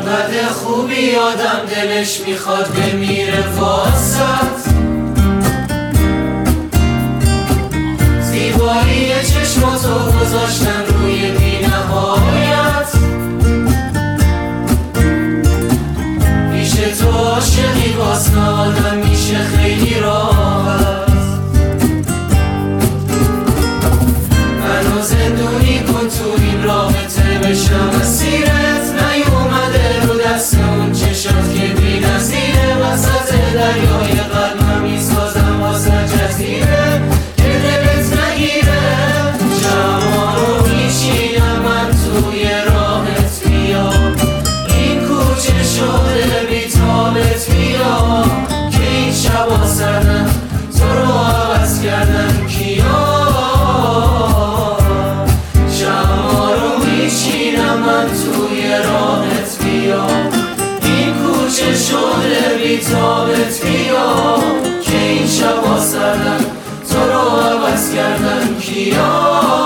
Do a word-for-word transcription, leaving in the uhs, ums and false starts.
بد خوبی آدم دلش میخواد بمیره واسط، زیبایی چشماتو گذاشتن روی بی نهایت، پیش تو عاشقی واسه آدم میشه خیلی راحت. منو زندونی کن تو این رابطه بشم اسیرت، نیومده رو دست اون چشات که بی نظیره، وسط دریای قلبم میسازم واسه جزیره که دلت نگیره. شما رو میشینم من توی راهت بیا، این کوچه شده بی تابت بیا، که این شبا سردن تو رو عوض کردن کیا. شما رو میشینم من توی راهت بیا، این کوچه شده بی تابت بیا، که این شبا سردن تو رو عوض کردن کیا.